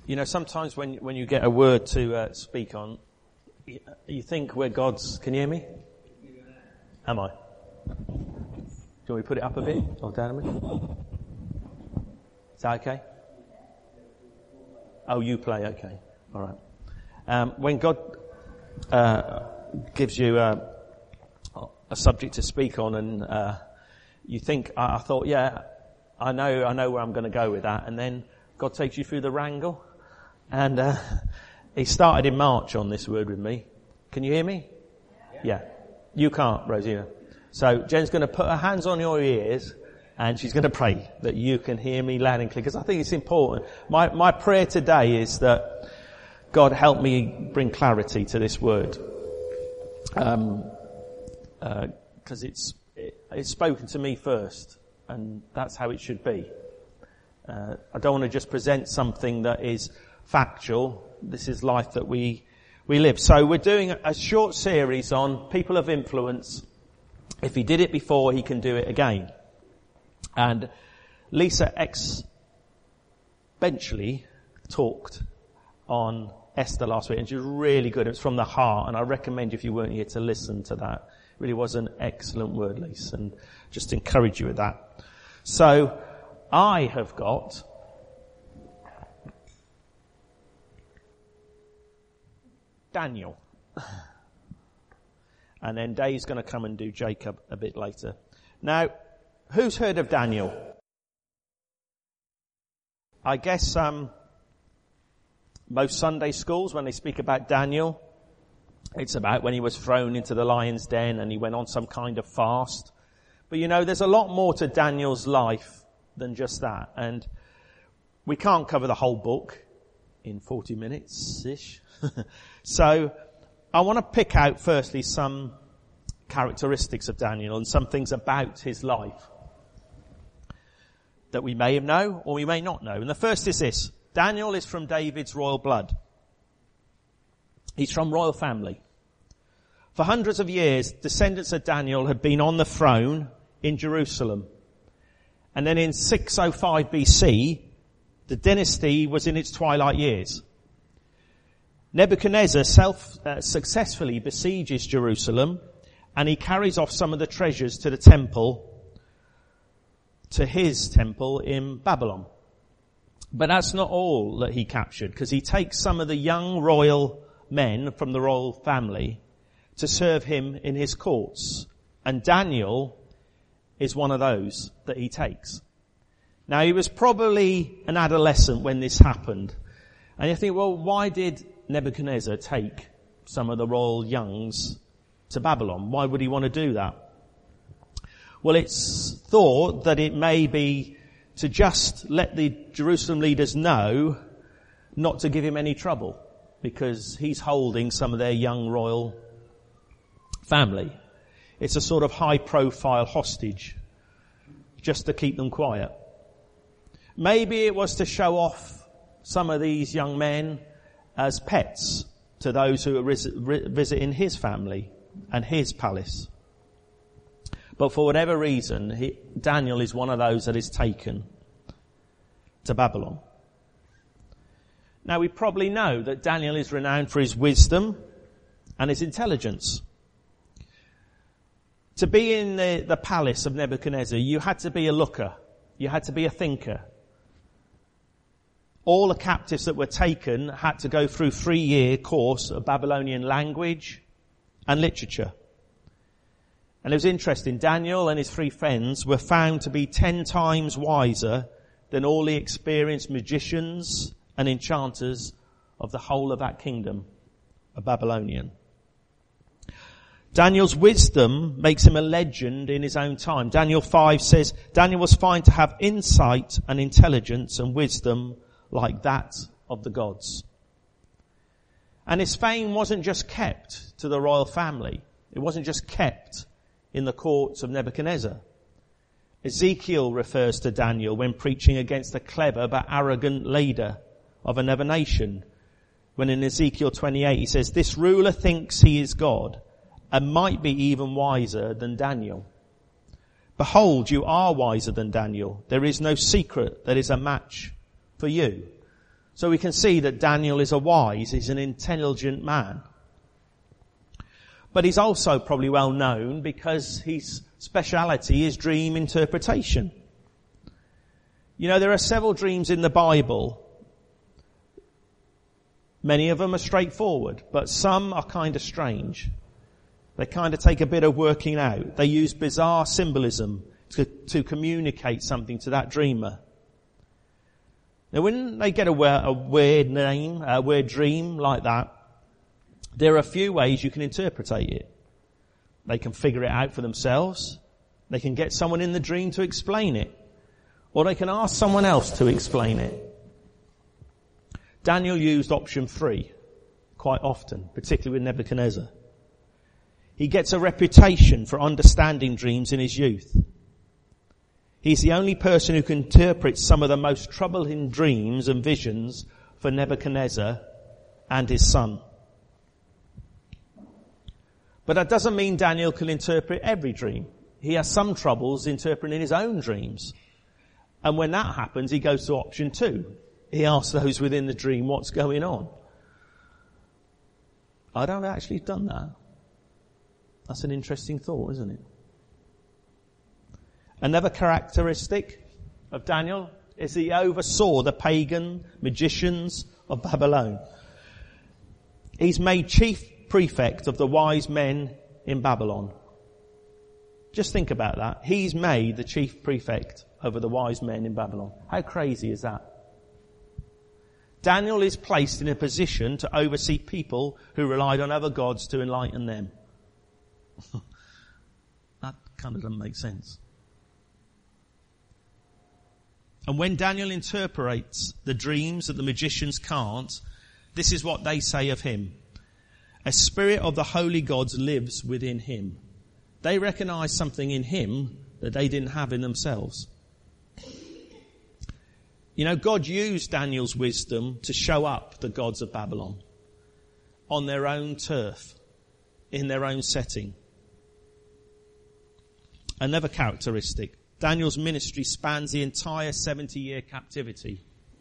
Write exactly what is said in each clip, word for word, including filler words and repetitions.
You know, sometimes when when you get a word to uh, speak on, you, you think we're God's. Can you hear me? Am I? Do you want me to put it up a bit or down a bit? Is that okay? Oh, you play. Okay, all right. Um, when God uh, gives you uh, a subject to speak on, and uh, you think, I, I thought, yeah, I know, I know where I'm going to go with that, and then God takes you through the wrangle. And uh, he started in March on this word with me. Can you hear me? Yeah. yeah. You can't, Rosina. So Jen's going to put her hands on your ears and she's going to pray that you can hear me loud and clear, because I think it's important. My my prayer today is that God help me bring clarity to this word. Um, uh, because it's it, it's spoken to me first, and that's how it should be. Uh, I don't want to just present something that is factual. This is life that we we live. So we're doing a short series on people of influence. If he did it before, he can do it again. And Lisa exponentially talked on Esther last week, and she was really good. It was from the heart, and I recommend you, if you weren't here, to listen to that. It really was an excellent word, Lisa, and just encourage you with that. So I have got Daniel. And then Dave's going to come and do Jacob a bit later. Now, who's heard of Daniel? I guess um, most Sunday schools, when they speak about Daniel, it's about when he was thrown into the lion's den and he went on some kind of fast. But you know, there's a lot more to Daniel's life than just that. And we can't cover the whole book in forty minutes-ish. So I want to pick out firstly some characteristics of Daniel and some things about his life that we may know or we may not know. And the first is this: Daniel is from David's royal blood. He's from royal family. For hundreds of years, descendants of Daniel had been on the throne in Jerusalem. And then in six oh five B C, the dynasty was in its twilight years. Nebuchadnezzar self, uh, successfully besieges Jerusalem, and he carries off some of the treasures to the temple, to his temple in Babylon. But that's not all that he captured, because he takes some of the young royal men from the royal family to serve him in his courts. And Daniel is one of those that he takes. Now, he was probably an adolescent when this happened. And you think, well, why did Nebuchadnezzar take some of the royal youngs to Babylon? Why would he want to do that? Well, it's thought that it may be to just let the Jerusalem leaders know not to give him any trouble, because he's holding some of their young royal family. It's a sort of high-profile hostage, just to keep them quiet. Maybe it was to show off some of these young men as pets to those who are visiting his family and his palace. But for whatever reason, he, Daniel is one of those that is taken to Babylon. Now, we probably know that Daniel is renowned for his wisdom and his intelligence. To be in the, the palace of Nebuchadnezzar, you had to be a looker. You had to be a thinker. All the captives that were taken had to go through a three-year course of Babylonian language and literature. And it was interesting, Daniel and his three friends were found to be ten times wiser than all the experienced magicians and enchanters of the whole of that kingdom of Babylonian. Daniel's wisdom makes him a legend in his own time. Daniel five says, Daniel was found to have insight and intelligence and wisdom like that of the gods. And his fame wasn't just kept to the royal family. It wasn't just kept in the courts of Nebuchadnezzar. Ezekiel refers to Daniel when preaching against a clever but arrogant leader of another nation. When in Ezekiel twenty-eight he says, this ruler thinks he is God and might be even wiser than Daniel. Behold, you are wiser than Daniel. There is no secret that is a match for you. So we can see that Daniel is a wise, he's an intelligent man. But he's also probably well known because his speciality is dream interpretation. You know, there are several dreams in the Bible. Many of them are straightforward, but some are kind of strange. They kind of take a bit of working out. They use bizarre symbolism to, to communicate something to that dreamer. Now, when they get a, a weird name, a weird dream like that, there are a few ways you can interpret it. They can figure it out for themselves. They can get someone in the dream to explain it. Or they can ask someone else to explain it. Daniel used option three quite often, particularly with Nebuchadnezzar. He gets a reputation for understanding dreams in his youth. He's the only person who can interpret some of the most troubling dreams and visions for Nebuchadnezzar and his son. But that doesn't mean Daniel can interpret every dream. He has some troubles interpreting his own dreams. And when that happens, he goes to option two. He asks those within the dream, what's going on? I don't actually done that. That's an interesting thought, isn't it? Another characteristic of Daniel is he oversaw the pagan magicians of Babylon. He's made chief prefect of the wise men in Babylon. Just think about that. He's made the chief prefect over the wise men in Babylon. How crazy is that? Daniel is placed in a position to oversee people who relied on other gods to enlighten them. That kind of doesn't make sense. And when Daniel interprets the dreams that the magicians can't, this is what they say of him. A spirit of the holy gods lives within him. They recognize something in him that they didn't have in themselves. You know, God used Daniel's wisdom to show up the gods of Babylon on their own turf, in their own setting. Another characteristic, Daniel's ministry spans the entire seventy-year captivity.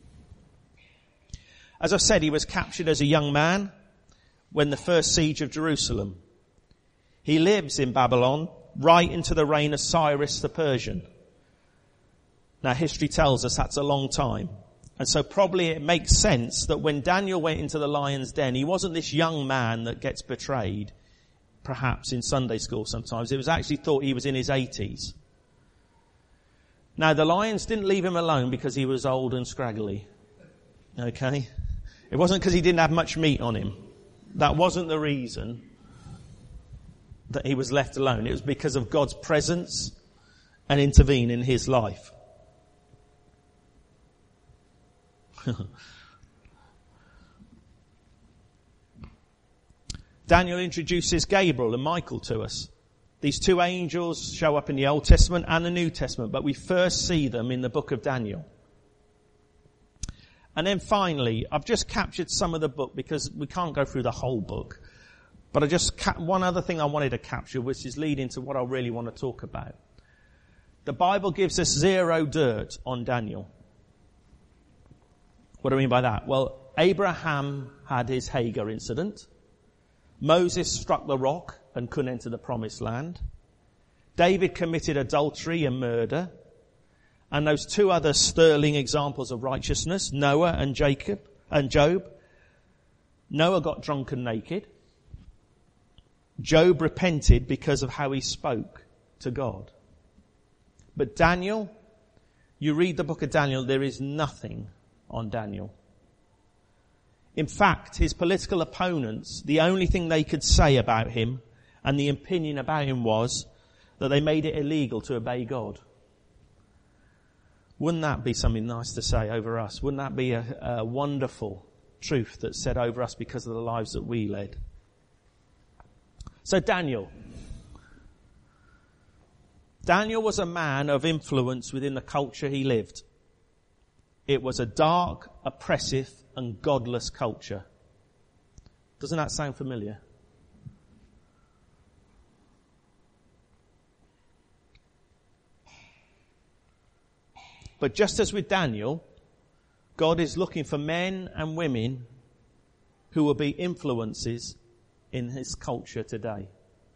As I said, he was captured as a young man when the first siege of Jerusalem. He lives in Babylon right into the reign of Cyrus the Persian. Now, history tells us that's a long time. And so probably it makes sense that when Daniel went into the lion's den, he wasn't this young man that gets betrayed, perhaps in Sunday school sometimes. It was actually thought he was in his eighties. Now, the lions didn't leave him alone because he was old and scraggly. Okay? It wasn't because he didn't have much meat on him. That wasn't the reason that he was left alone. It was because of God's presence and intervene in his life. Daniel introduces Gabriel and Michael to us. These two angels show up in the Old Testament and the New Testament, but we first see them in the book of Daniel. And then finally, I've just captured some of the book because we can't go through the whole book. But I just ca- one other thing I wanted to capture, which is leading to what I really want to talk about. The Bible gives us zero dirt on Daniel. What do I mean by that? Well, Abraham had his Hagar incident. Moses struck the rock and couldn't enter the promised land. David committed adultery and murder. And those two other sterling examples of righteousness, Noah and Jacob and Job. Noah got drunk and naked. Job repented because of how he spoke to God. But Daniel, you read the book of Daniel, there is nothing on Daniel. In fact, his political opponents, the only thing they could say about him and the opinion about him was that they made it illegal to obey God. Wouldn't that be something nice to say over us? Wouldn't that be a, a wonderful truth that's said over us because of the lives that we led? So Daniel. Daniel was a man of influence within the culture he lived. It was a dark, oppressive, and godless culture. Doesn't that sound familiar? But just as with Daniel, God is looking for men and women who will be influences in his culture today.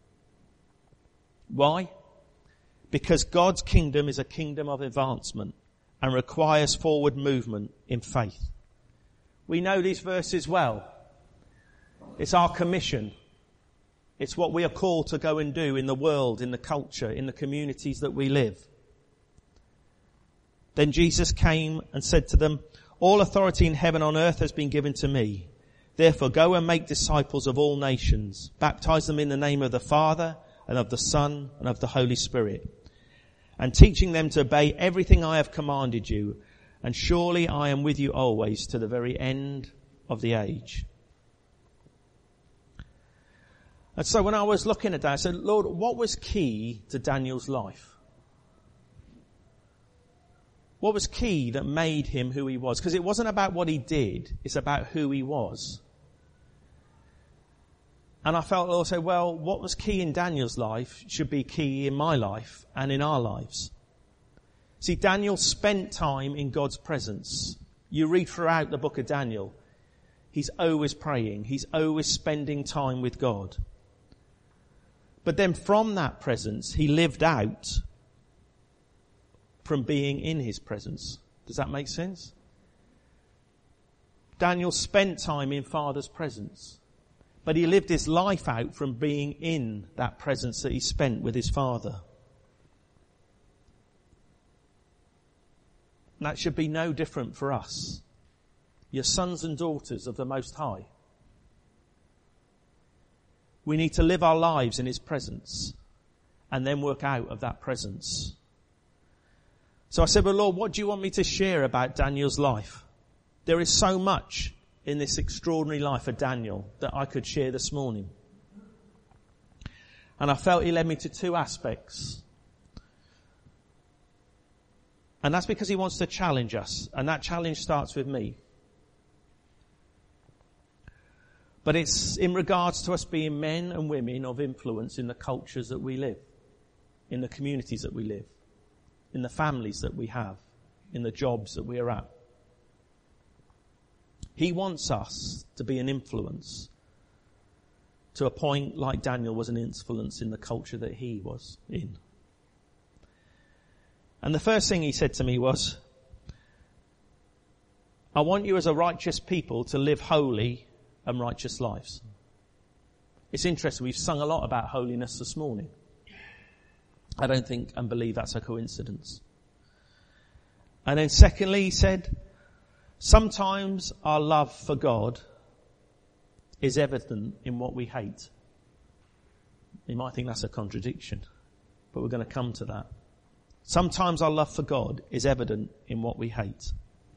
Why? Because God's kingdom is a kingdom of advancement and requires forward movement in faith. We know these verses well. It's our commission. It's what we are called to go and do in the world, in the culture, in the communities that we live. Then Jesus came and said to them, "All authority in heaven and on earth has been given to me. Therefore go and make disciples of all nations. Baptize them in the name of the Father and of the Son and of the Holy Spirit, and teaching them to obey everything I have commanded you. And surely I am with you always to the very end of the age." And so when I was looking at that, I said, Lord, what was key to Daniel's life? What was key that made him who he was? Because it wasn't about what he did, it's about who he was. And I felt also, well, what was key in Daniel's life should be key in my life and in our lives. See, Daniel spent time in God's presence. You read throughout the book of Daniel, he's always praying, he's always spending time with God. But then from that presence, he lived out from being in his presence. Does that make sense? Daniel spent time in Father's presence, but he lived his life out from being in that presence that he spent with his Father. And that should be no different for us. You're sons and daughters of the Most High. We need to live our lives in his presence and then work out of that presence. So I said, well, Lord, what do you want me to share about Daniel's life? There is so much in this extraordinary life of Daniel that I could share this morning. And I felt he led me to two aspects. And that's because he wants to challenge us. And that challenge starts with me. But it's in regards to us being men and women of influence in the cultures that we live, in the communities that we live, in the families that we have, in the jobs that we are at. He wants us to be an influence to a point like Daniel was an influence in the culture that he was in. And the first thing he said to me was, I want you as a righteous people to live holy and righteous lives. It's interesting, we've sung a lot about holiness this morning. I don't think and believe that's a coincidence. And then secondly, he said, sometimes our love for God is evident in what we hate. You might think that's a contradiction, but we're going to come to that. Sometimes our love for God is evident in what we hate.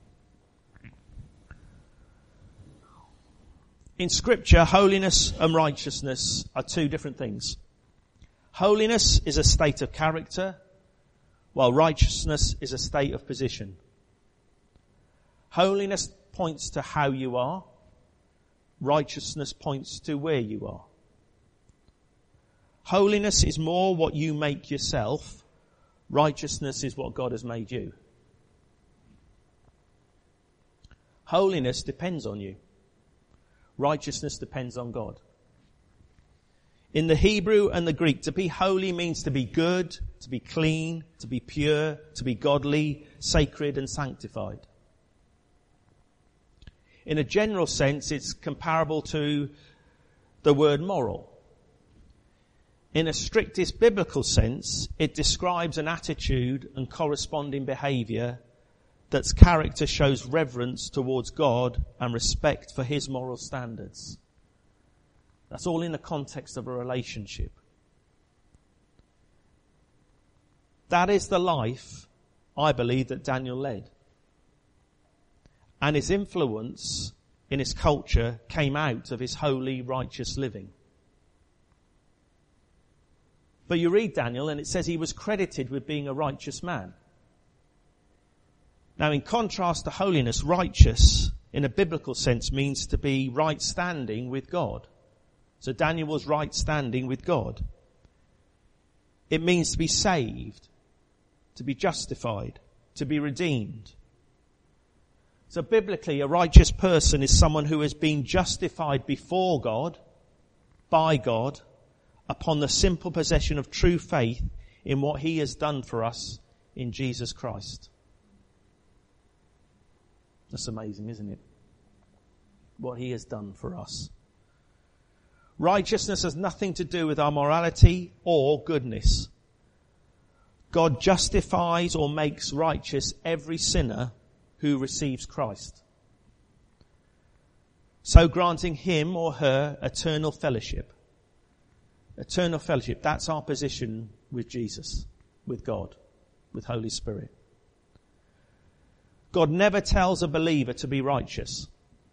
In Scripture, holiness and righteousness are two different things. Holiness is a state of character, while righteousness is a state of position. Holiness points to how you are. Righteousness points to where you are. Holiness is more what you make yourself. Righteousness is what God has made you. Holiness depends on you. Righteousness depends on God. In the Hebrew and the Greek, to be holy means to be good, to be clean, to be pure, to be godly, sacred and sanctified. In a general sense, it's comparable to the word moral. In a strictest biblical sense, it describes an attitude and corresponding behaviour that's character shows reverence towards God and respect for his moral standards. That's all in the context of a relationship. That is the life, I believe, that Daniel led. And his influence in his culture came out of his holy, righteous living. But you read Daniel and it says he was credited with being a righteous man. Now, in contrast to holiness, righteous, in a biblical sense, means to be right standing with God. So Daniel was right standing with God. It means to be saved, to be justified, to be redeemed. So biblically, a righteous person is someone who has been justified before God, by God, upon the simple possession of true faith in what he has done for us in Jesus Christ. That's amazing, isn't it? What he has done for us. Righteousness has nothing to do with our morality or goodness. God justifies or makes righteous every sinner who receives Christ, so granting him or her eternal fellowship. Eternal fellowship, that's our position with Jesus, with God, with Holy Spirit. God never tells a believer to be righteous.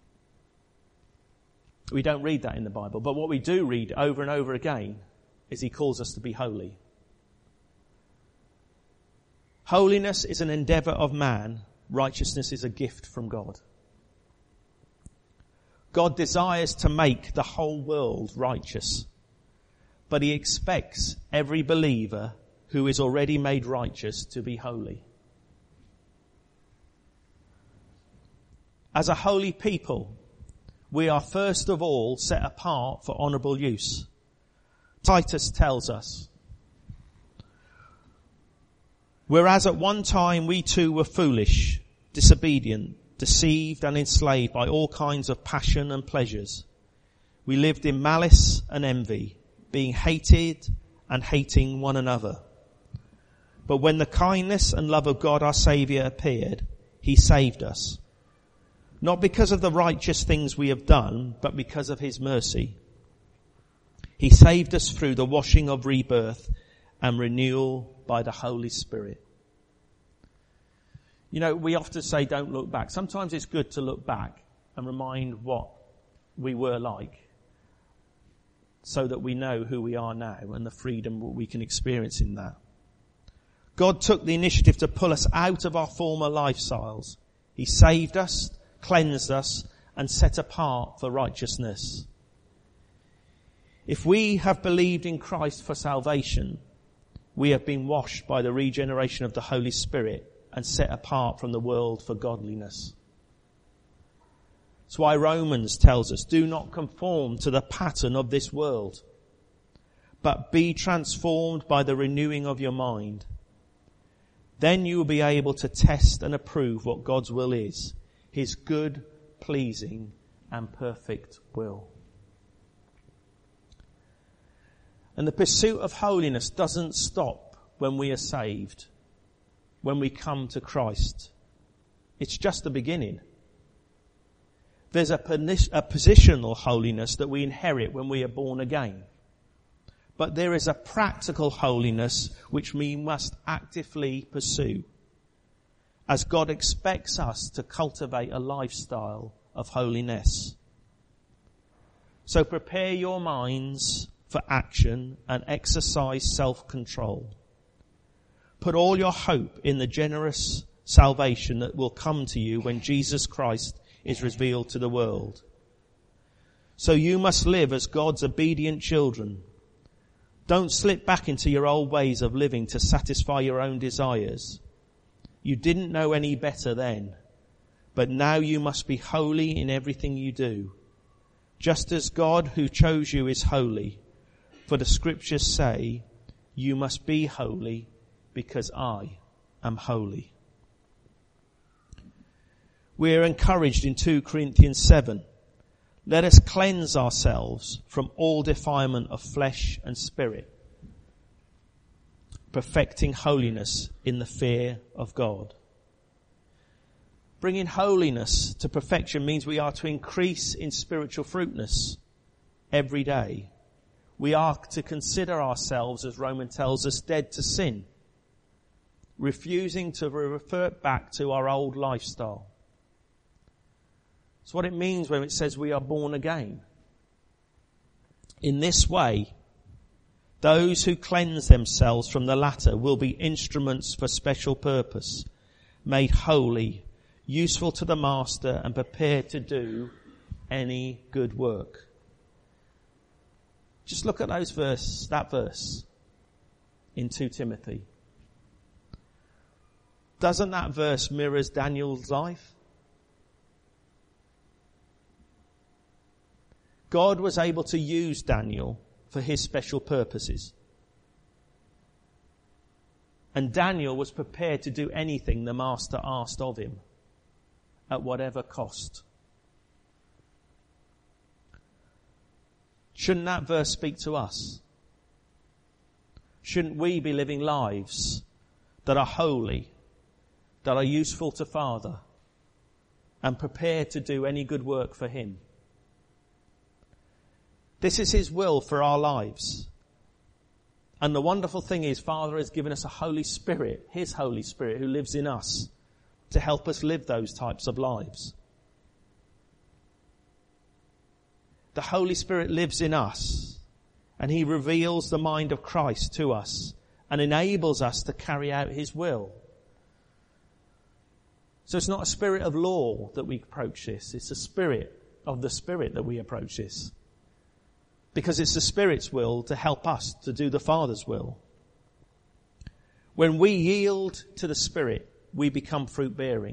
We don't read that in the Bible, but what we do read over and over again is he calls us to be holy. Holiness is an endeavour of man. Righteousness is a gift from God. God desires to make the whole world righteous, but he expects every believer who is already made righteous to be holy. As a holy people, we are first of all set apart for honourable use. Titus tells us, whereas at one time we too were foolish, disobedient, deceived and enslaved by all kinds of passion and pleasures. We lived in malice and envy, being hated and hating one another. But when the kindness and love of God our Saviour appeared, he saved us. Not because of the righteous things we have done, but because of his mercy. He saved us through the washing of rebirth and renewal by the Holy Spirit. You know, we often say don't look back. Sometimes it's good to look back and remind what we were like so that we know who we are now and the freedom we can experience in that. God took the initiative to pull us out of our former lifestyles. He saved us, cleansed us, and set apart for righteousness. If we have believed in Christ for salvation, we have been washed by the regeneration of the Holy Spirit and set apart from the world for godliness. That's why Romans tells us, do not conform to the pattern of this world, but be transformed by the renewing of your mind. Then you will be able to test and approve what God's will is, his good, pleasing, and perfect will. And the pursuit of holiness doesn't stop when we are saved, when we come to Christ. It's just the beginning. There's a, a positional holiness that we inherit when we are born again. But there is a practical holiness which we must actively pursue, as God expects us to cultivate a lifestyle of holiness. So prepare your minds for action and exercise self-control. Put all your hope in the generous salvation that will come to you when Jesus Christ is revealed to the world. So you must live as God's obedient children. Don't slip back into your old ways of living to satisfy your own desires. You didn't know any better then, but now you must be holy in everything you do, just as God who chose you is holy. For the scriptures say, you must be holy because I am holy. We are encouraged in two Corinthians seven. Let us cleanse ourselves from all defilement of flesh and spirit, perfecting holiness in the fear of God. Bringing holiness to perfection means we are to increase in spiritual fruitness every day. We are to consider ourselves, as Romans tells us, dead to sin, refusing to revert back to our old lifestyle. It's what it means when it says we are born again. In this way, those who cleanse themselves from the latter will be instruments for special purpose, made holy, useful to the master, and prepared to do any good work. Just look at those verse, that verse in Second Timothy. Doesn't that verse mirror Daniel's life? God was able to use Daniel for his special purposes. And Daniel was prepared to do anything the master asked of him, at whatever cost. Shouldn't that verse speak to us? Shouldn't we be living lives that are holy, that are useful to Father, and prepared to do any good work for him? This is his will for our lives. And the wonderful thing is, Father has given us a Holy Spirit, his Holy Spirit, who lives in us to help us live those types of lives. The Holy Spirit lives in us, and he reveals the mind of Christ to us and enables us to carry out his will. So it's not a spirit of law that we approach this. It's a spirit of the Spirit that we approach this. Because it's the Spirit's will to help us to do the Father's will. When we yield to the Spirit, we become fruit-bearing.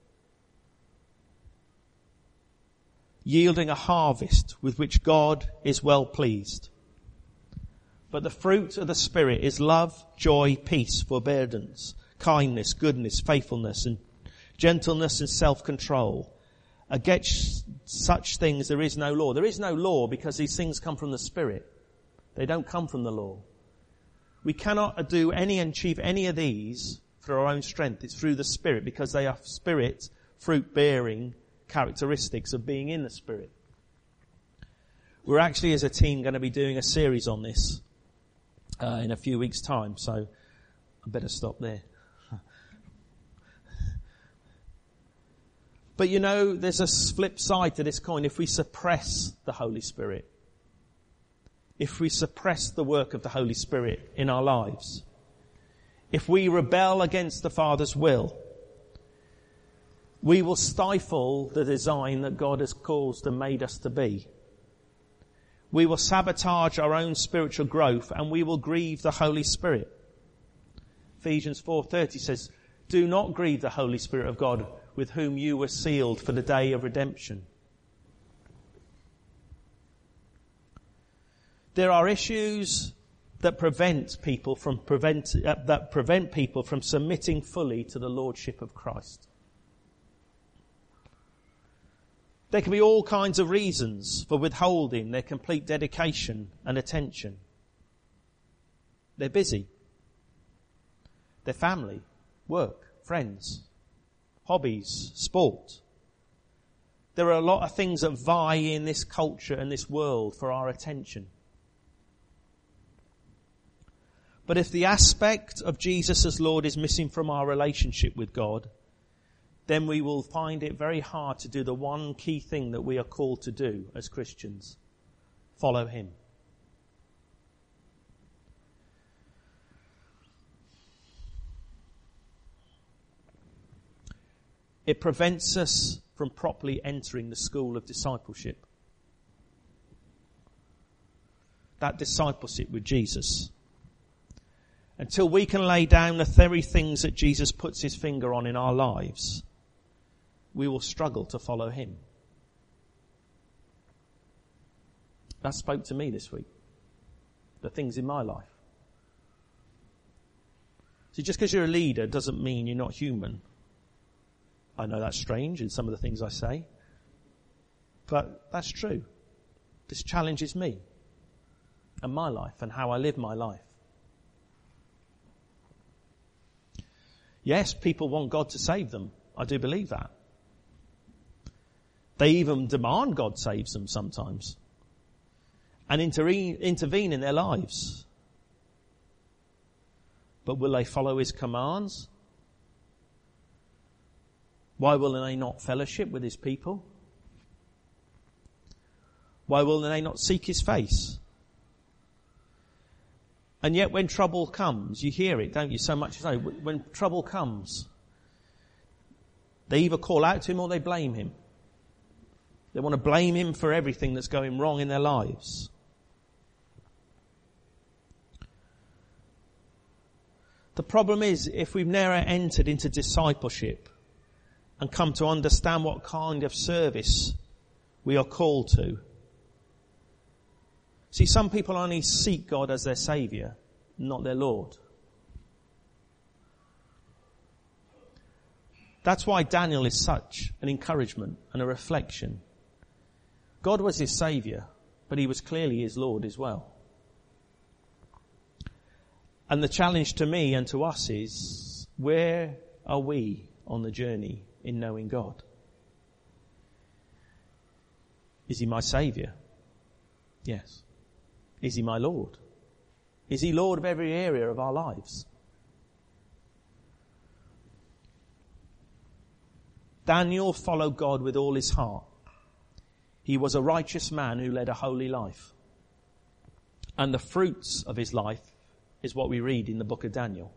Yielding a harvest with which God is well pleased. But the fruit of the Spirit is love, joy, peace, forbearance, kindness, goodness, faithfulness, and gentleness and self-control. Against such things there is no law. There is no law because these things come from the Spirit. They don't come from the law. We cannot do any and achieve any of these through our own strength. It's through the Spirit, because they are Spirit, fruit-bearing characteristics of being in the Spirit. We're actually, as a team, going to be doing a series on this uh, in a few weeks' time, so I better stop there. But you know, there's a flip side to this coin. If we suppress the Holy Spirit, if we suppress the work of the Holy Spirit in our lives, if we rebel against the Father's will, we will stifle the design that God has caused and made us to be. We will sabotage our own spiritual growth, and we will grieve the Holy Spirit. Ephesians four thirty says, "Do not grieve the Holy Spirit of God, with whom you were sealed for the day of redemption." There are issues that prevent people from prevent uh, that prevent people from submitting fully to the lordship of Christ. There can be all kinds of reasons for withholding their complete dedication and attention. They're busy. Their family, work, friends, hobbies, sport. There are a lot of things that vie in this culture and this world for our attention. But if the aspect of Jesus as Lord is missing from our relationship with God, then we will find it very hard to do the one key thing that we are called to do as Christians: follow him. It prevents us from properly entering the school of discipleship. That discipleship with Jesus. Until we can lay down the very things that Jesus puts his finger on in our lives, we will struggle to follow him. That spoke to me this week. The things in my life. See, just because you're a leader doesn't mean you're not human. I know that's strange in some of the things I say, but that's true. This challenges me and my life and how I live my life. Yes, people want God to save them. I do believe that. They even demand God saves them sometimes and intervene, intervene in their lives. But will they follow his commands? Why will they not fellowship with his people? Why will they not seek his face? And yet when trouble comes, you hear it, don't you, so much. So when trouble comes, they either call out to him or they blame him. They want to blame him for everything that's going wrong in their lives. The problem is, if we've never entered into discipleship and come to understand what kind of service we are called to, See, some people only seek God as their Saviour, not their Lord. That's why Daniel is such an encouragement and a reflection. God was his Saviour, but he was clearly his Lord as well. And the challenge to me and to us is, where are we on the journey in knowing God? Is he my Saviour? Yes. Is he my Lord? Is he Lord of every area of our lives? Daniel followed God with all his heart. He was a righteous man who led a holy life. And the fruits of his life is what we read in the book of Daniel.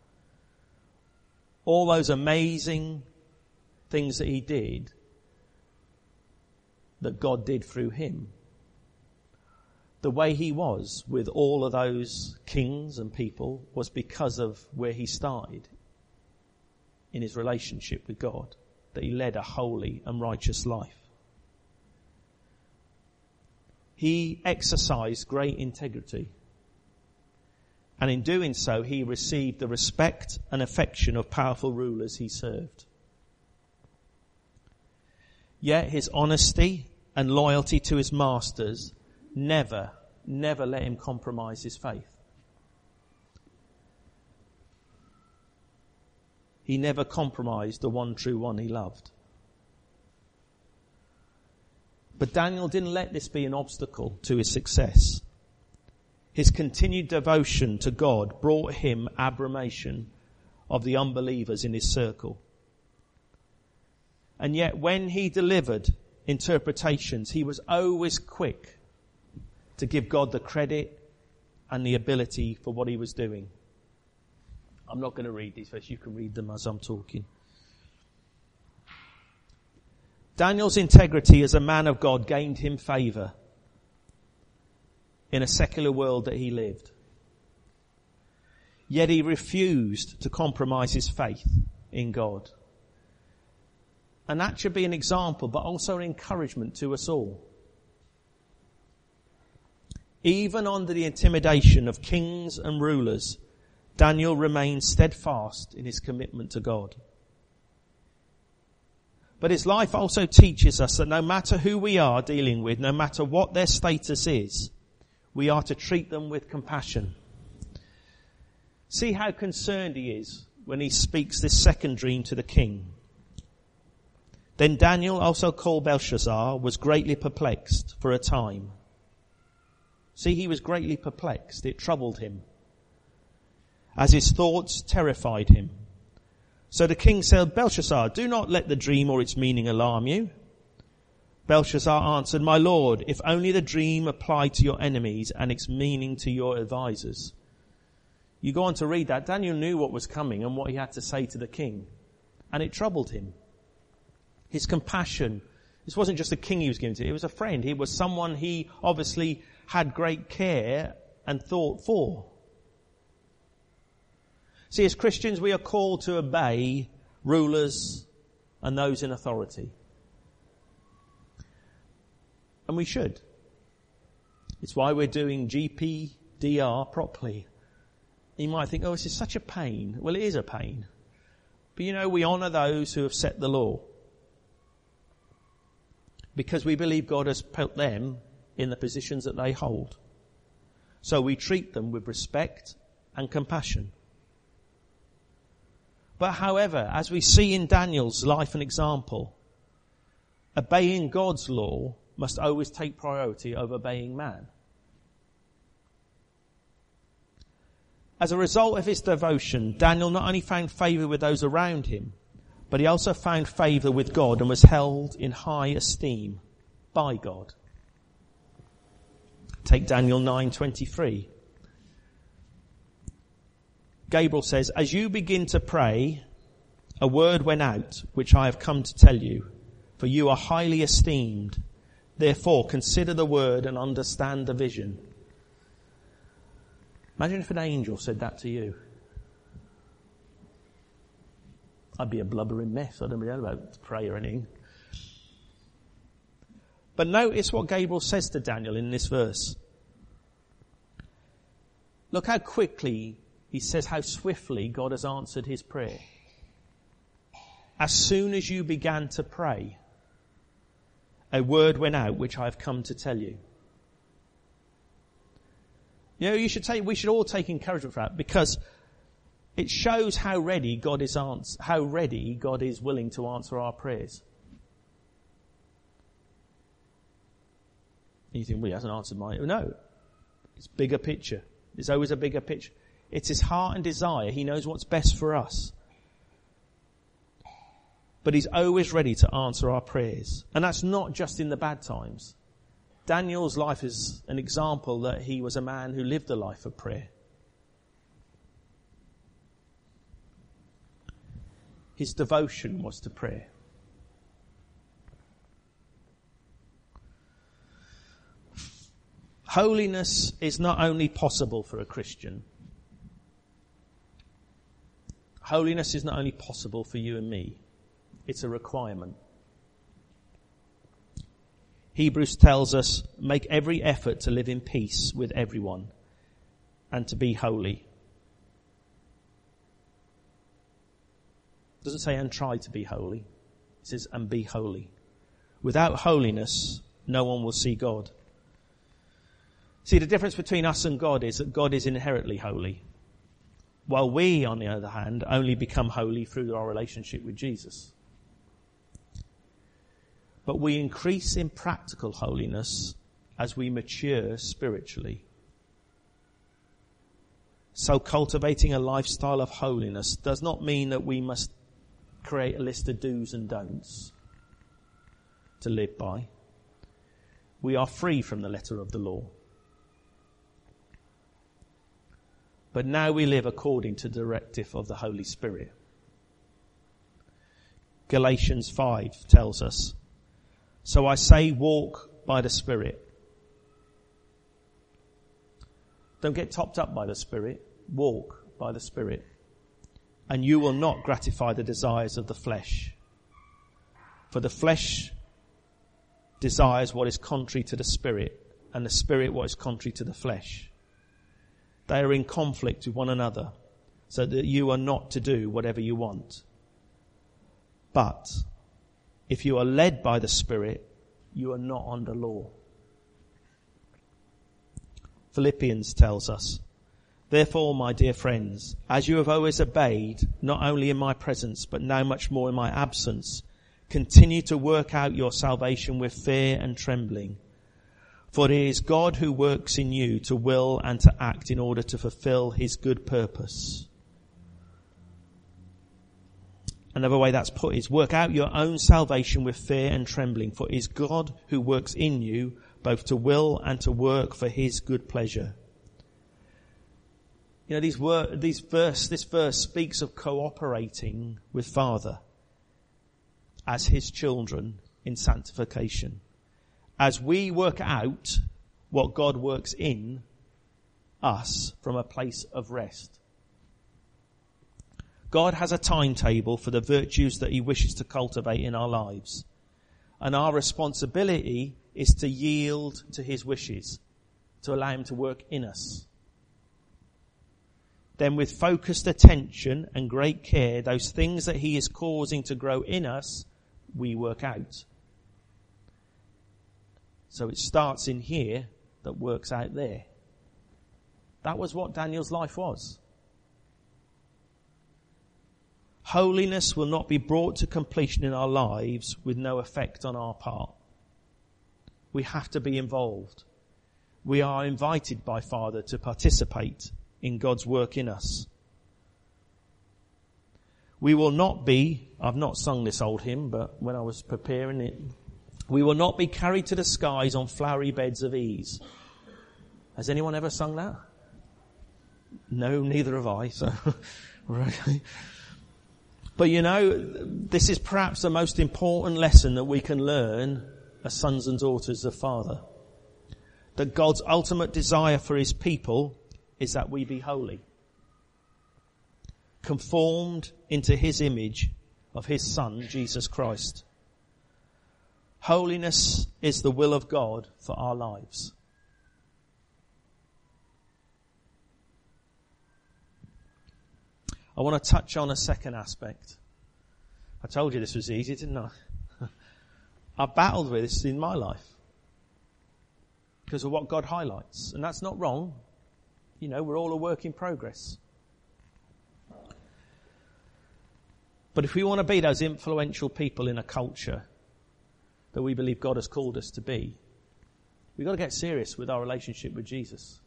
All those amazing things that he did, that God did through him. The way he was with all of those kings and people was because of where he started in his relationship with God, that he led a holy and righteous life. He exercised great integrity. And in doing so, he received the respect and affection of powerful rulers he served. Yet his honesty and loyalty to his masters never, never let him compromise his faith. He never compromised the one true one he loved. But Daniel didn't let this be an obstacle to his success. His continued devotion to God brought him abramation of the unbelievers in his circle. And yet when he delivered interpretations, he was always quick to give God the credit and the ability for what he was doing. I'm not going to read these verses. You can read them as I'm talking. Daniel's integrity as a man of God gained him favour in a secular world that he lived. Yet he refused to compromise his faith in God. And that should be an example, but also an encouragement to us all. Even under the intimidation of kings and rulers, Daniel remained steadfast in his commitment to God. But his life also teaches us that no matter who we are dealing with, no matter what their status is, we are to treat them with compassion. See how concerned he is when he speaks this second dream to the king. Then Daniel, also called Belshazzar, was greatly perplexed for a time. See, he was greatly perplexed. It troubled him, as his thoughts terrified him. So the king said, Belshazzar, do not let the dream or its meaning alarm you. Belshazzar answered, my lord, if only the dream applied to your enemies and its meaning to your advisors. You go on to read that. Daniel knew what was coming and what he had to say to the king. And it troubled him. His compassion. This wasn't just a king he was giving to. It was a friend. He was someone he obviously had great care and thought for. See, as Christians, we are called to obey rulers and those in authority. And we should. It's why we're doing G P D R properly. You might think, oh, this is such a pain. Well, it is a pain. But you know, we honour those who have set the law, because we believe God has put them in the positions that they hold. So we treat them with respect and compassion. But however, as we see in Daniel's life and example, obeying God's law must always take priority over obeying man. As a result of his devotion, Daniel not only found favour with those around him, but he also found favour with God and was held in high esteem by God. Take Daniel nine twenty-three. Gabriel says, as you begin to pray, a word went out which I have come to tell you, for you are highly esteemed. Therefore, consider the word and understand the vision. Imagine if an angel said that to you. I'd be a blubbering mess. I don't know about to pray or anything. But notice what Gabriel says to Daniel in this verse. Look how quickly, he says how swiftly God has answered his prayer. As soon as you began to pray, a word went out which I have come to tell you. You know, you should take, we should all take encouragement for that, because it shows how ready God is ans- how ready God is willing to answer our prayers. You think, well, he hasn't answered mine. No. It's bigger picture. There's always a bigger picture. It's his heart and desire. He knows what's best for us. But he's always ready to answer our prayers. And that's not just in the bad times. Daniel's life is an example that he was a man who lived a life of prayer. His devotion was to prayer. Holiness is not only possible for a Christian. Holiness is not only possible for you and me. It's a requirement. Hebrews tells us, make every effort to live in peace with everyone and to be holy. It doesn't say and try to be holy. It says and be holy. Without holiness, no one will see God. See, the difference between us and God is that God is inherently holy, while we, on the other hand, only become holy through our relationship with Jesus. But we increase in practical holiness as we mature spiritually. So cultivating a lifestyle of holiness does not mean that we must create a list of do's and don'ts to live by. We are free from the letter of the law. But now we live according to the directive of the Holy Spirit. Galatians five tells us, so I say walk by the Spirit. Don't get topped up by the Spirit. Walk by the Spirit. And you will not gratify the desires of the flesh. For the flesh desires what is contrary to the Spirit, and the Spirit what is contrary to the flesh. They are in conflict with one another, so that you are not to do whatever you want. But if you are led by the Spirit, you are not under law. Philippians tells us, therefore, my dear friends, as you have always obeyed, not only in my presence, but now much more in my absence, continue to work out your salvation with fear and trembling. For it is God who works in you to will and to act in order to fulfill his good purpose. Another way that's put is work out your own salvation with fear and trembling, for it is God who works in you both to will and to work for his good pleasure. You know, these wor- these verse, this verse speaks of cooperating with Father as his children in sanctification. As we work out what God works in us from a place of rest. God has a timetable for the virtues that he wishes to cultivate in our lives. And our responsibility is to yield to his wishes, to allow him to work in us. Then with focused attention and great care, those things that he is causing to grow in us, we work out. So it starts in here that works out there. That was what Daniel's life was. Holiness will not be brought to completion in our lives with no effect on our part. We have to be involved. We are invited by Father to participate in God's work in us. We will not be, I've not sung this old hymn, but when I was preparing it, we will not be carried to the skies on flowery beds of ease. Has anyone ever sung that? No, neither have I, so, okay. But you know, this is perhaps the most important lesson that we can learn as sons and daughters of Father. That God's ultimate desire for his people is that we be holy. Conformed into his image of his Son, Jesus Christ. Holiness is the will of God for our lives. I want to touch on a second aspect. I told you this was easy, didn't I? I've battled with this in my life because of what God highlights. And that's not wrong. You know, we're all a work in progress. But if we want to be those influential people in a culture that we believe God has called us to be, we've got to get serious with our relationship with Jesus.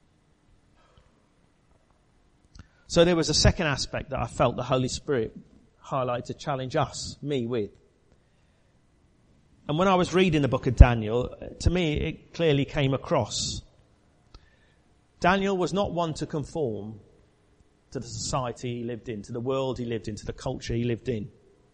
So there was a second aspect that I felt the Holy Spirit highlighted to challenge us, me, with. And when I was reading the book of Daniel, to me it clearly came across. Daniel was not one to conform to the society he lived in, to the world he lived in, to the culture he lived in.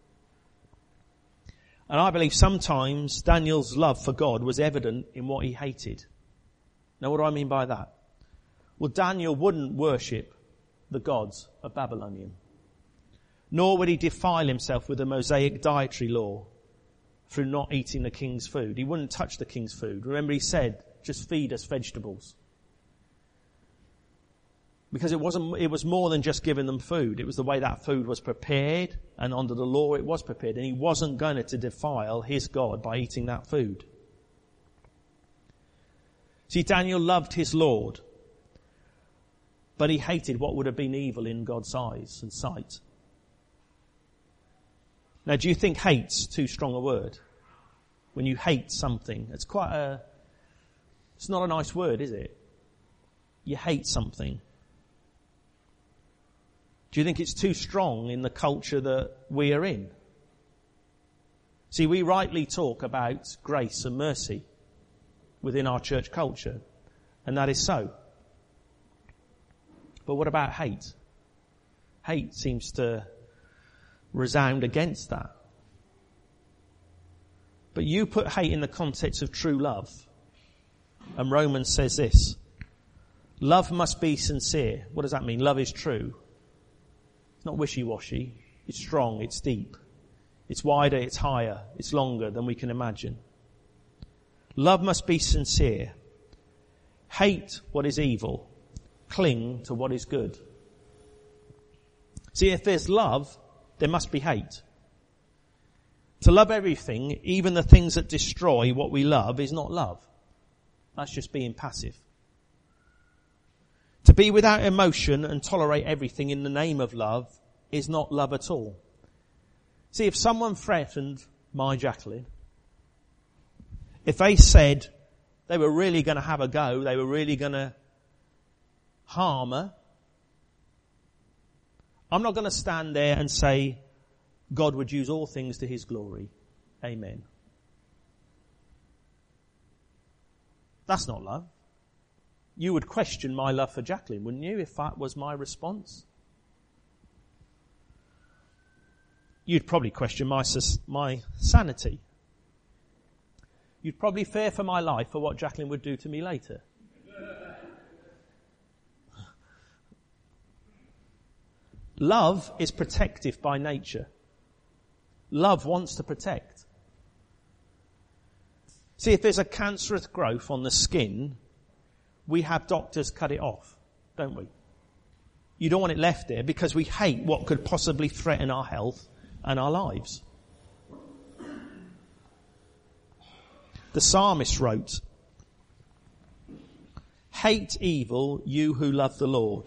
And I believe sometimes Daniel's love for God was evident in what he hated. Now what do I mean by that? Well, Daniel wouldn't worship the gods of Babylonian. Nor would he defile himself with the Mosaic dietary law through not eating the king's food. He wouldn't touch the king's food. Remember he said, just feed us vegetables. Because it wasn't, it was more than just giving them food. It was the way that food was prepared, and under the law it was prepared. And he wasn't going to defile his God by eating that food. See, Daniel loved his Lord, but he hated what would have been evil in God's eyes and sight. Now, do you think hate's too strong a word? When you hate something, it's quite a, it's not a nice word, is it? You hate something. Do you think it's too strong in the culture that we are in? See, we rightly talk about grace and mercy within our church culture, and that is so. But what about hate? Hate seems to resound against that. But you put hate in the context of true love, and Romans says this: love must be sincere. What does that mean? Love is true. It's not wishy-washy. It's strong. It's deep. It's wider. It's higher. It's longer than we can imagine. Love must be sincere. Hate what is evil. Cling to what is good. See, if there's love, there must be hate. To love everything, even the things that destroy what we love, is not love. That's just being passive. To be without emotion and tolerate everything in the name of love is not love at all. See, if someone threatened my Jacqueline, if they said they were really going to have a go, they were really going to harm her, I'm not going to stand there and say, God would use all things to his glory. Amen. That's not love. You would question my love for Jacqueline, wouldn't you, if that was my response? You'd probably question my my sanity. You'd probably fear for my life for what Jacqueline would do to me later. Love is protective by nature. Love wants to protect. See, if there's a cancerous growth on the skin, we have doctors cut it off, don't we? You don't want it left there because we hate what could possibly threaten our health and our lives. The psalmist wrote, hate evil, you who love the Lord.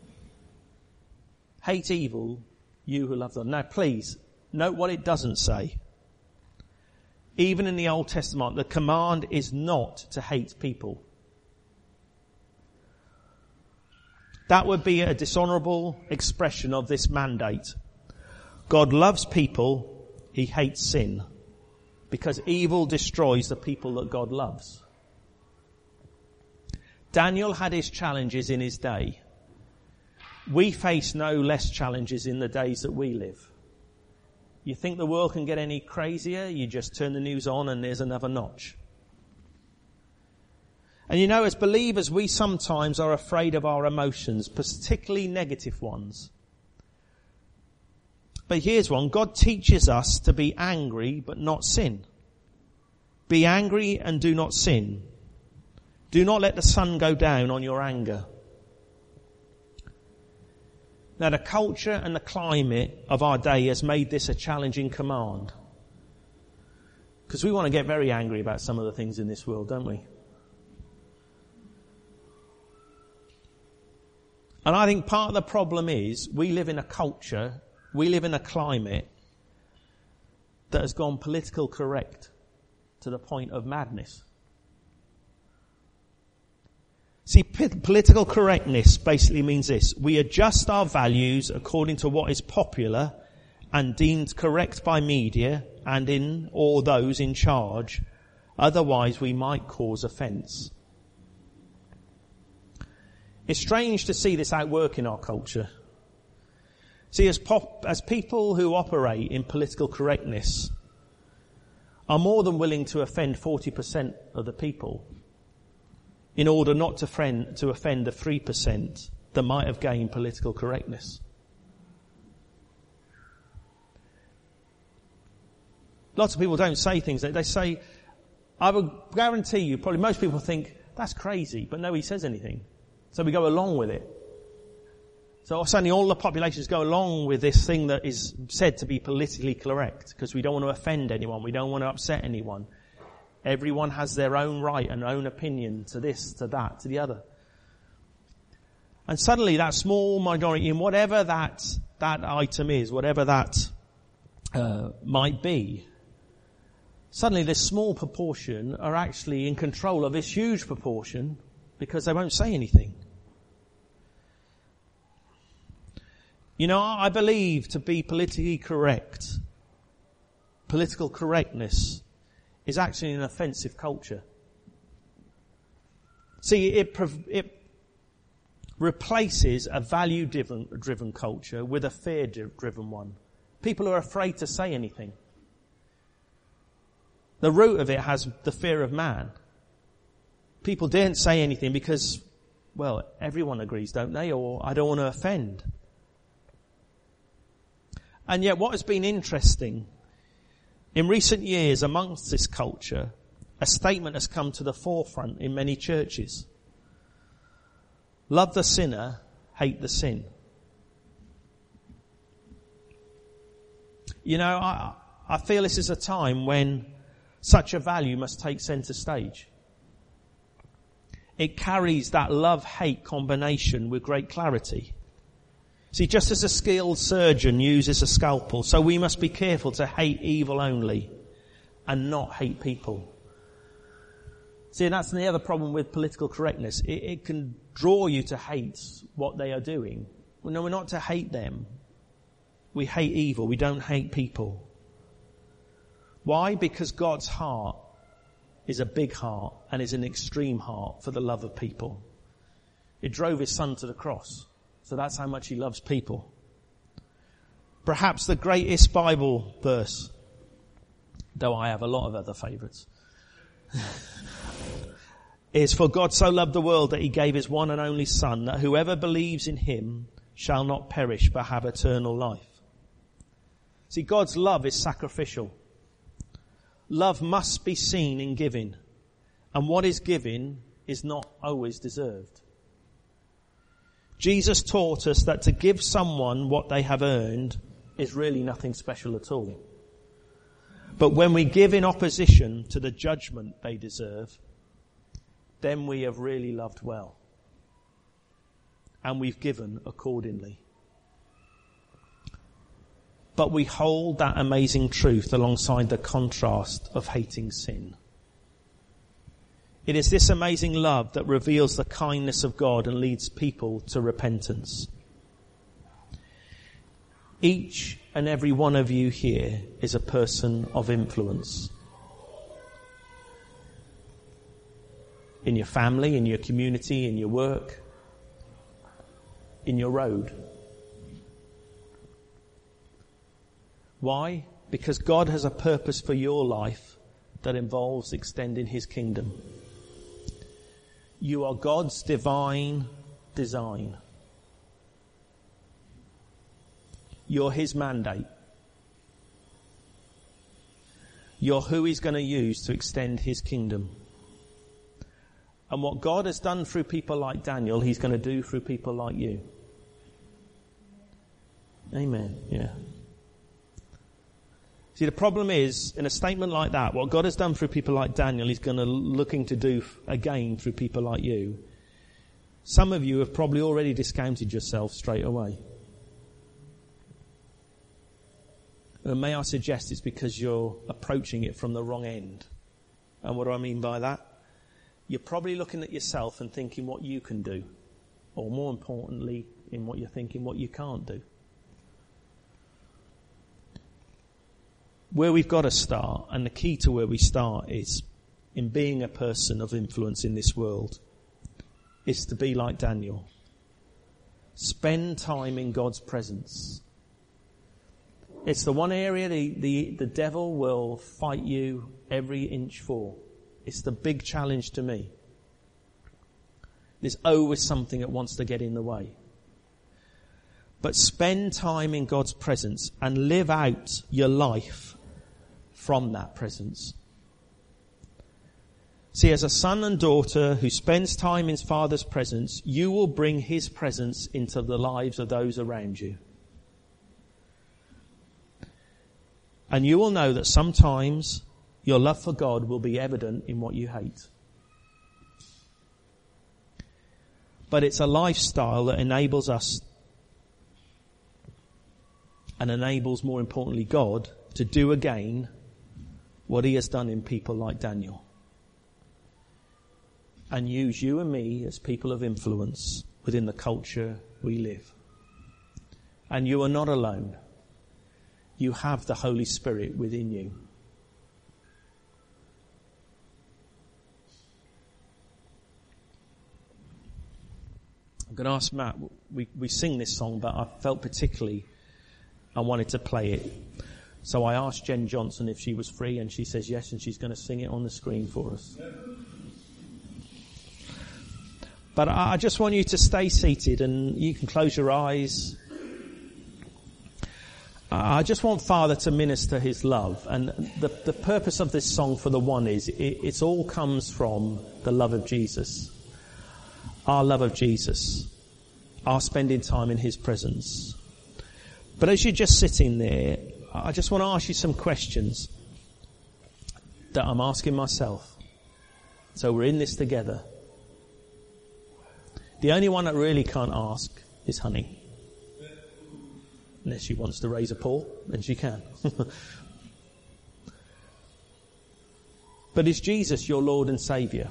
Hate evil, you who love the Lord. Now please, note what it doesn't say. Even in the Old Testament, the command is not to hate people. That would be a dishonourable expression of this mandate. God loves people, he hates sin, because evil destroys the people that God loves. Daniel had his challenges in his day. We face no less challenges in the days that we live. You think the world can get any crazier? You just turn the news on and there's another notch. And you know, as believers, we sometimes are afraid of our emotions, particularly negative ones. But here's one. God teaches us to be angry but not sin. Be angry and do not sin. Do not let the sun go down on your anger. Now, the culture and the climate of our day has made this a challenging command. Because we want to get very angry about some of the things in this world, don't we? And I think part of the problem is we live in a culture, we live in a climate that has gone political correct to the point of madness. See, p- political correctness basically means this. We adjust our values according to what is popular and deemed correct by media and in or those in charge. Otherwise, we might cause offence. It's strange to see this at work in our culture. See, as, pop, as people who operate in political correctness are more than willing to offend forty percent of the people in order not to, friend, to offend the three percent that might have gained political correctness. Lots of people don't say things. They say, I would guarantee you, probably most people think, that's crazy, but nobody says anything. So we go along with it. So suddenly all the populations go along with this thing that is said to be politically correct, because we don't want to offend anyone, we don't want to upset anyone. Everyone has their own right and own opinion to this, to that, to the other. And suddenly that small minority, in whatever that, that item is, whatever that uh, might be, suddenly this small proportion are actually in control of this huge proportion because they won't say anything. You know, I believe to be politically correct, political correctness is actually an offensive culture. See, it, it replaces a value-driven driven culture with a fear-driven one. People are afraid to say anything. The root of it has the fear of man. People daren't say anything because, well, everyone agrees, don't they? Or I don't want to offend. And yet what has been interesting, in recent years amongst this culture, a statement has come to the forefront in many churches. Love the sinner, hate the sin. You know, I, I feel this is a time when such a value must take centre stage. It carries that love-hate combination with great clarity. See, just as a skilled surgeon uses a scalpel, so we must be careful to hate evil only and not hate people. See, and that's the other problem with political correctness. It, it can draw you to hate what they are doing. Well, no, we're not to hate them. We hate evil. We don't hate people. Why? Because God's heart is a big heart and is an extreme heart for the love of people. It drove his son to the cross. So that's how much he loves people. Perhaps the greatest Bible verse, though I have a lot of other favourites, is, for God so loved the world that he gave his one and only Son, that whoever believes in him shall not perish but have eternal life. See, God's love is sacrificial. Love must be seen in giving. And what is given is not always deserved. Jesus taught us that to give someone what they have earned is really nothing special at all. But when we give in opposition to the judgment they deserve, then we have really loved well. And we've given accordingly. But we hold that amazing truth alongside the contrast of hating sin. It is this amazing love that reveals the kindness of God and leads people to repentance. Each and every one of you here is a person of influence. In your family, in your community, in your work, in your road. Why? Because God has a purpose for your life that involves extending his kingdom. You are God's divine design. You're his mandate. You're who he's going to use to extend his kingdom. And what God has done through people like Daniel, he's going to do through people like you. Amen. Yeah. See, the problem is, in a statement like that, what God has done through people like Daniel, He's going to looking to do again through people like you. Some of you have probably already discounted yourself straight away. And may I suggest it's because you're approaching it from the wrong end. And what do I mean by that? You're probably looking at yourself and thinking what you can do. Or more importantly, in what you're thinking, what you can't do. Where we've got to start, and the key to where we start is in being a person of influence in this world, is to be like Daniel. Spend time in God's presence. It's the one area the, the, the devil will fight you every inch for. It's the big challenge to me. There's always something that wants to get in the way. But spend time in God's presence and live out your life from that presence. See, as a son and daughter who spends time in his Father's presence, you will bring his presence into the lives of those around you. And you will know that sometimes your love for God will be evident in what you hate. But it's a lifestyle that enables us and enables, more importantly, God to do again what he has done in people like Daniel. And use you and me as people of influence within the culture we live. And you are not alone. You have the Holy Spirit within you. I'm going to ask Matt, we, we sing this song, but I felt particularly I wanted to play it. So I asked Jen Johnson if she was free, and she says yes, and she's going to sing it on the screen for us. But I just want you to stay seated, and you can close your eyes. I just want Father to minister his love. And the, the purpose of this song for the one is, it it's all comes from the love of Jesus. Our love of Jesus. Our spending time in his presence. But as you're just sitting there, I just want to ask you some questions that I'm asking myself. So we're in this together. The only one that really can't ask is Honey. Unless she wants to raise a paw, then she can. But is Jesus your Lord and Saviour?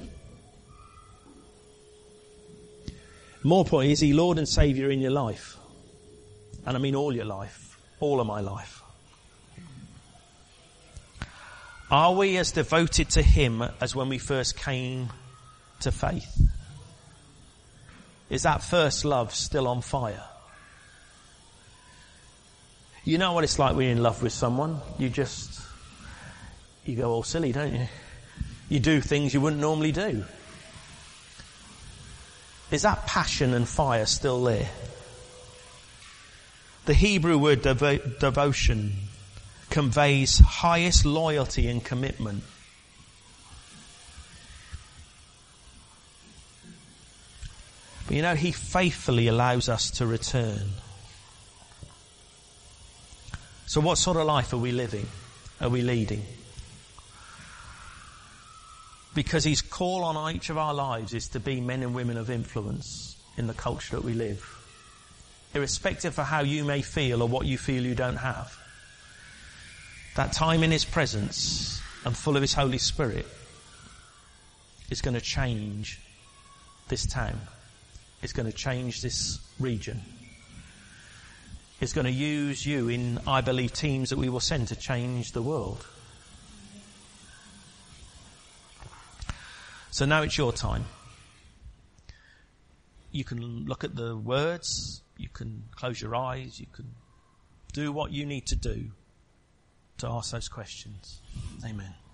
More importantly, is he Lord and Saviour in your life? And I mean all your life. All of my life. Are we as devoted to him as when we first came to faith? Is that first love still on fire? You know what it's like when you're in love with someone. You just, you go all silly, don't you? You do things you wouldn't normally do. Is that passion and fire still there? The Hebrew word devo- devotion conveys highest loyalty and commitment. But you know, he faithfully allows us to return. So what sort of life are we living? Are we leading? Because his call on each of our lives is to be men and women of influence in the culture that we live. Irrespective of how you may feel or what you feel you don't have. That time in his presence and full of his Holy Spirit is going to change this town. It's going to change this region. It's going to use you in, I believe, teams that we will send to change the world. So now it's your time. You can look at the words, you can close your eyes, you can do what you need to do to ask those questions. Amen.